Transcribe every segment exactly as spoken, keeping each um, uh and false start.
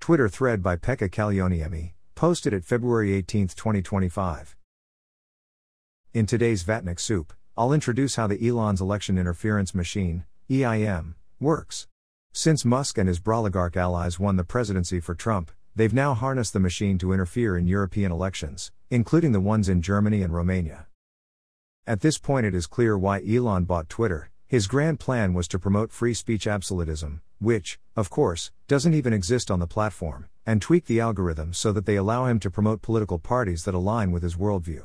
Twitter thread by Pekka Kallioniemi, posted at February eighteenth, twenty twenty-five. In today's Vatnik Soup, I'll introduce how the Elon's election interference machine, E I M, works. Since Musk and his Broligarch allies won the presidency for Trump, they've now harnessed the machine to interfere in European elections, including the ones in Germany and Romania. At this point it is clear why Elon bought Twitter. His grand plan was to promote free speech absolutism, which, of course, doesn't even exist on the platform, and tweak the algorithms so that they allow him to promote political parties that align with his worldview.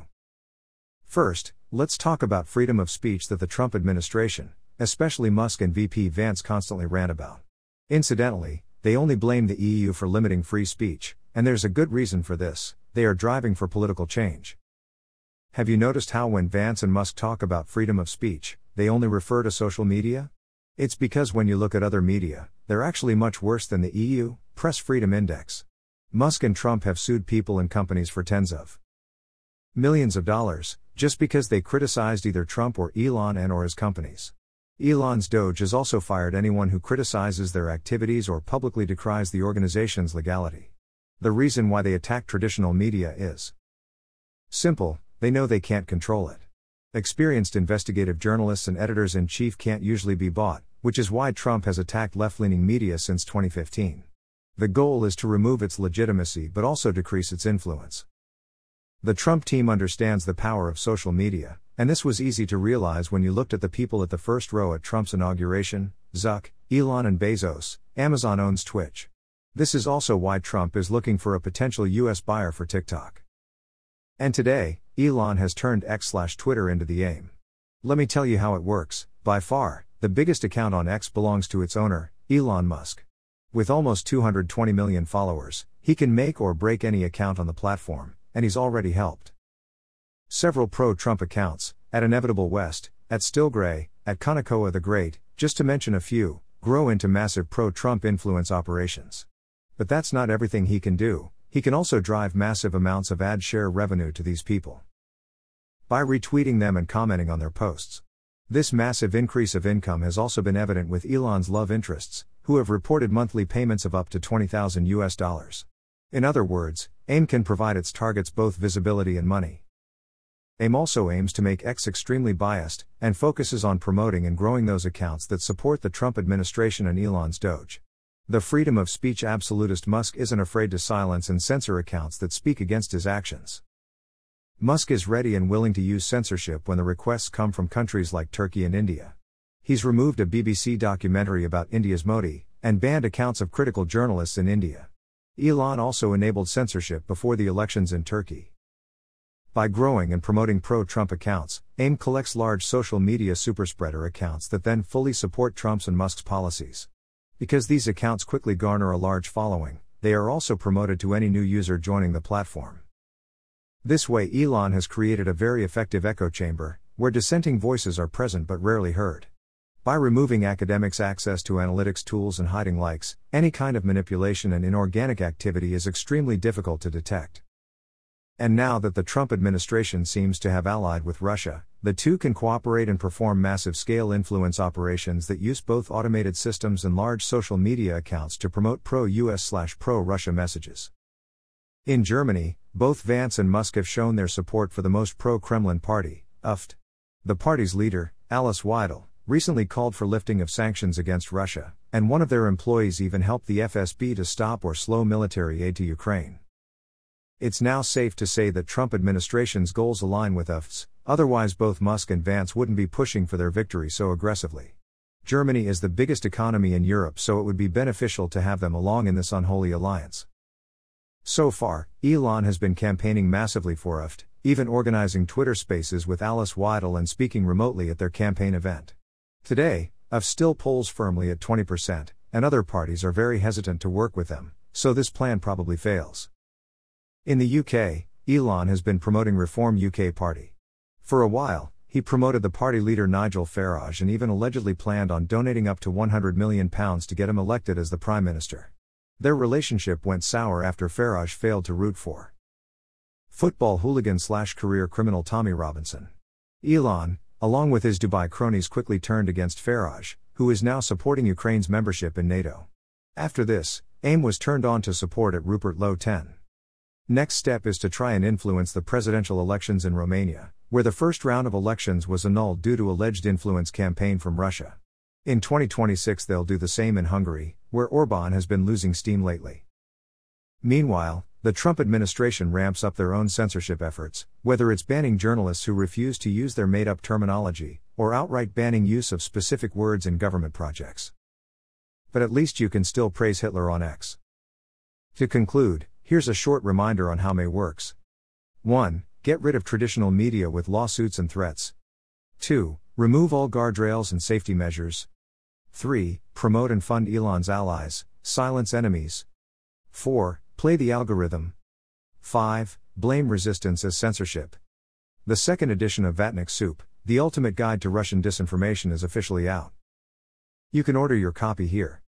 First, let's talk about freedom of speech that the Trump administration, especially Musk and V P Vance, constantly rant about. Incidentally, they only blame the E U for limiting free speech, and there's a good reason for this: they are driving for political change. Have you noticed how when Vance and Musk talk about freedom of speech, they only refer to social media? It's because when you look at other media, they're actually much worse than the E U Press Freedom Index. Musk and Trump have sued people and companies for tens of millions of dollars, just because they criticized either Trump or Elon and or his companies. Elon's Doge has also fired anyone who criticizes their activities or publicly decries the organization's legality. The reason why they attack traditional media is simple: they know they can't control it. Experienced investigative journalists and editors-in-chief can't usually be bought, which is why Trump has attacked left-leaning media since twenty fifteen. The goal is to remove its legitimacy but also decrease its influence. The Trump team understands the power of social media, and this was easy to realize when you looked at the people at the first row at Trump's inauguration: Zuck, Elon and Bezos. Amazon owns Twitch. This is also why Trump is looking for a potential U S buyer for TikTok. And today, Elon has turned X slash Twitter into the aim. Let me tell you how it works. By far, the biggest account on X belongs to its owner, Elon Musk. With almost two hundred twenty million followers, he can make or break any account on the platform, and he's already helped several pro-Trump accounts, at Inevitable West, at Still Gray, at Kanakoa the Great, just to mention a few, grow into massive pro-Trump influence operations. But that's not everything he can do. He can also drive massive amounts of ad share revenue to these people by retweeting them and commenting on their posts. This massive increase of income has also been evident with Elon's love interests, who have reported monthly payments of up to twenty thousand U S dollars. In other words, AIM can provide its targets both visibility and money. AIM also aims to make X extremely biased, and focuses on promoting and growing those accounts that support the Trump administration and Elon's Doge. The freedom of speech absolutist Musk isn't afraid to silence and censor accounts that speak against his actions. Musk is ready and willing to use censorship when the requests come from countries like Turkey and India. He's removed a B B C documentary about India's Modi, and banned accounts of critical journalists in India. Elon also enabled censorship before the elections in Turkey. By growing and promoting pro-Trump accounts, AIM collects large social media superspreader accounts that then fully support Trump's and Musk's policies. Because these accounts quickly garner a large following, they are also promoted to any new user joining the platform. This way Elon has created a very effective echo chamber, where dissenting voices are present but rarely heard. By removing academics' access to analytics tools and hiding likes, any kind of manipulation and inorganic activity is extremely difficult to detect. And now that the Trump administration seems to have allied with Russia, the two can cooperate and perform massive-scale influence operations that use both automated systems and large social media accounts to promote pro-U S slash pro-Russia messages. In Germany, both Vance and Musk have shown their support for the most pro-Kremlin party, U F T. The party's leader, Alice Weidel, recently called for lifting of sanctions against Russia, and one of their employees even helped the F S B to stop or slow military aid to Ukraine. It's now safe to say that Trump administration's goals align with U F T's, otherwise both Musk and Vance wouldn't be pushing for their victory so aggressively. Germany is the biggest economy in Europe, so it would be beneficial to have them along in this unholy alliance. So far, Elon has been campaigning massively for U F T, even organizing Twitter Spaces with Alice Weidel and speaking remotely at their campaign event. Today, U F T still polls firmly at twenty percent, and other parties are very hesitant to work with them, so this plan probably fails. In the U K, Elon has been promoting Reform U K Party. For a while, he promoted the party leader Nigel Farage and even allegedly planned on donating up to one hundred million pounds to get him elected as the Prime Minister. Their relationship went sour after Farage failed to root for football hooligan slash career criminal Tommy Robinson. Elon, along with his Dubai cronies, quickly turned against Farage, who is now supporting Ukraine's membership in NATO. After this, AIM was turned on to support at Rupert Low ten. Next step is to try and influence the presidential elections in Romania, where the first round of elections was annulled due to alleged influence campaign from Russia. In twenty twenty-six they'll do the same in Hungary, where Orbán has been losing steam lately. Meanwhile, the Trump administration ramps up their own censorship efforts, whether it's banning journalists who refuse to use their made-up terminology, or outright banning use of specific words in government projects. But at least you can still praise Hitler on X. To conclude, here's a short reminder on how May works. one. Get rid of traditional media with lawsuits and threats. two. Remove all guardrails and safety measures. three. Promote and fund Elon's allies, silence enemies. four. Play the algorithm. five. Blame resistance as censorship. The second edition of Vatnik Soup, The Ultimate Guide to Russian Disinformation, is officially out. You can order your copy here.